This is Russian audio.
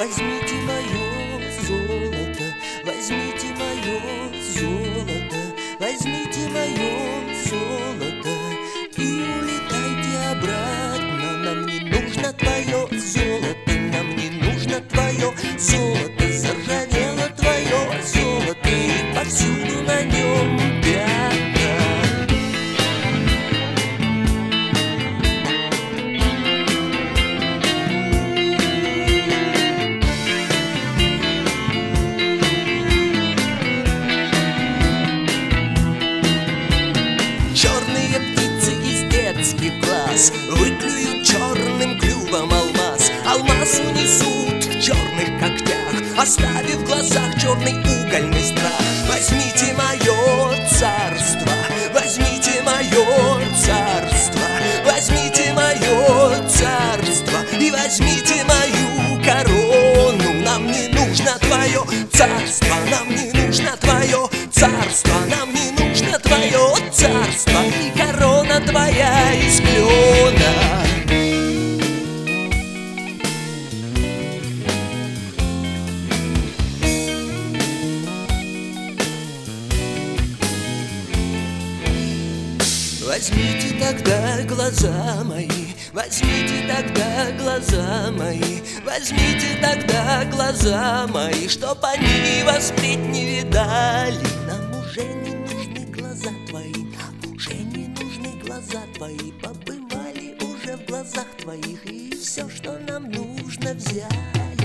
Возьмите мое золото, возьмите мое золото, возьмите мое золото и улетайте обратно. Нам не нужно твое золото, нам не нужно твое золото. Заржавело твое золото и повсюду на нем пятна. Черные птицы из детских глаз выклюют черным клювом алмаз. Алмаз унесут в черных когтях, оставив в глазах черный угольный страх. Возьмите мое царство, возьмите мое царство, возьмите мое царство и возьмите мою корону. Нам не нужно твое царство, нам не нужно твое царство, нам не нужно твое царство и корона твоя из клена. Возьмите тогда глаза мои, возьмите тогда глаза мои, возьмите тогда глаза мои, чтоб они вас впредь не видали. Нам уже не нужны глаза твои, нам уже не нужны глаза твои. Побывали уже в глазах твоих и все, что нам нужно, взяли.